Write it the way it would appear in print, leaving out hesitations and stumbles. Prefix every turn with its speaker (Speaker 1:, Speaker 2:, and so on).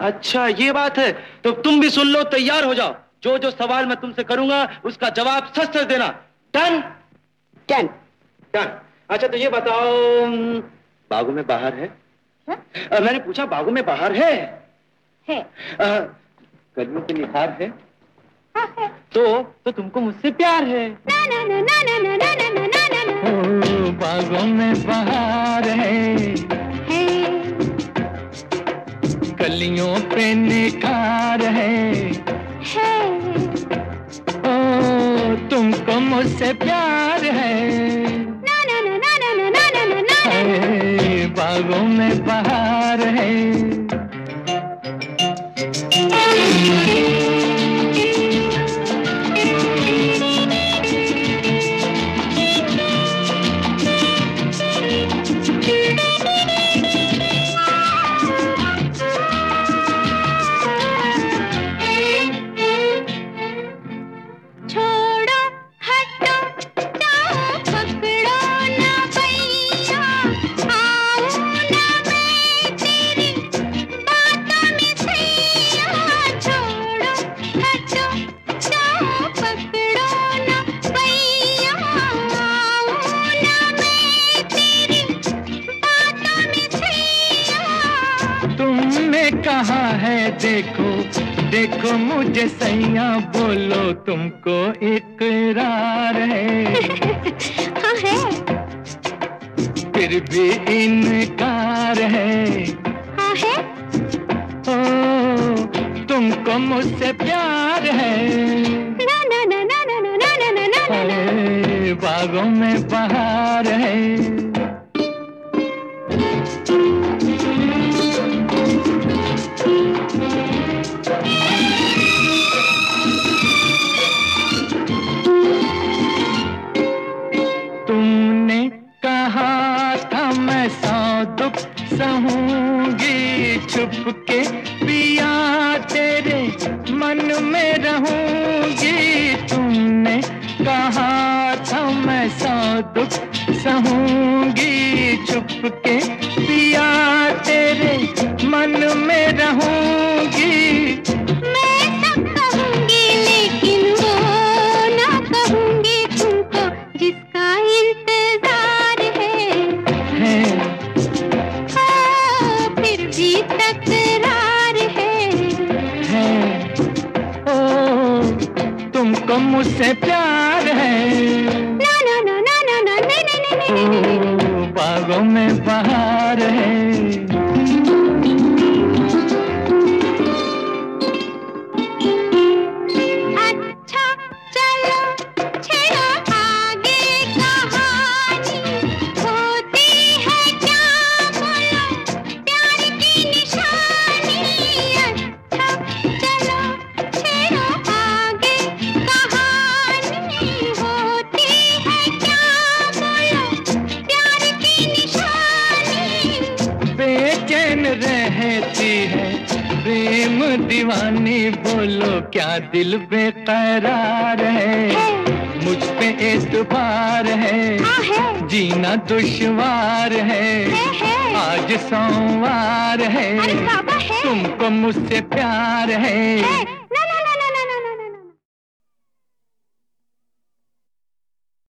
Speaker 1: अच्छा ये बात है, तो तुम भी सुन लो, तैयार हो जाओ। जो जो सवाल मैं तुमसे करूंगा उसका जवाब सच सच देना। डन?
Speaker 2: डन।
Speaker 1: डन। अच्छा तो ये बताओ, बागों में बाहर है? मैंने पूछा बागों में बाहर है?
Speaker 2: है।
Speaker 1: कलियों के निखार है?
Speaker 2: हाँ है।
Speaker 1: तो तुमको मुझसे प्यार है?
Speaker 2: ना ना ना ना ना ना ना ना ना ना ना।
Speaker 1: ओ, बागों में बाहर है, कलियों पे निखार है। ओ, तुमको मुझसे प्यार है?
Speaker 2: ना ना ना ना ना ना ना ना ना ना।
Speaker 1: बागों में बाहर है। कहा है देखो देखो मुझे सैया, बोलो तुमको इकरार है?
Speaker 2: हाँ है।
Speaker 1: फिर भी इनकार है?
Speaker 2: हाँ है।
Speaker 1: ओ, तुमको मुझसे प्यार है?
Speaker 2: ना ना ना ना ना ना ना ना ना ना।
Speaker 1: बागों में बहार है। तुमने कहा था मैं 100 दुख सहूंगी, छुप के पिया तेरे मन में रहूंगी। तुमने कहा था मैं 100 दुख सहूंगी, छुप के पिया तेरे मन में रहूंगी।
Speaker 2: मैं सब कहूंगी लेकिन वो ना कहूंगी तुमको जिसका इंतजार है। हाँ, फिर भी तकरार है।
Speaker 1: ओ, तुमको मुझसे प्यार है?
Speaker 2: ना ना ना ना ना ना नहीं नहीं नहीं नहीं।
Speaker 1: बागों में बहार है।
Speaker 2: अच्छा चलो छेड़ो आगे कहानी, होती है क्या बोलो प्यार की निशानी। अच्छा चलो छेड़ो आगे कहानी, होती है क्या बोलो प्यार की निशानी।
Speaker 1: बेचैन रहती है प्रेम दीवानी, बोलो क्या दिल बेकरार है? मुझ पे एतबार है, जीना दुश्वार है। आज सोमवार है, तुमको मुझसे प्यार है।